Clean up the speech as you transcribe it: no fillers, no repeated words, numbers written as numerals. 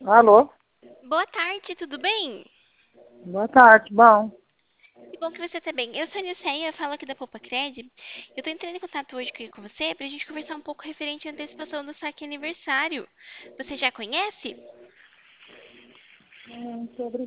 Alô? Boa tarde, tudo bem? Boa tarde. Bom, Que bom que você está bem. Eu sou a Nisseia, eu falo aqui da Poupa Cred. Eu tô entrando em contato hoje aqui com você pra gente conversar um pouco referente à antecipação do saque aniversário. Você já conhece? sobre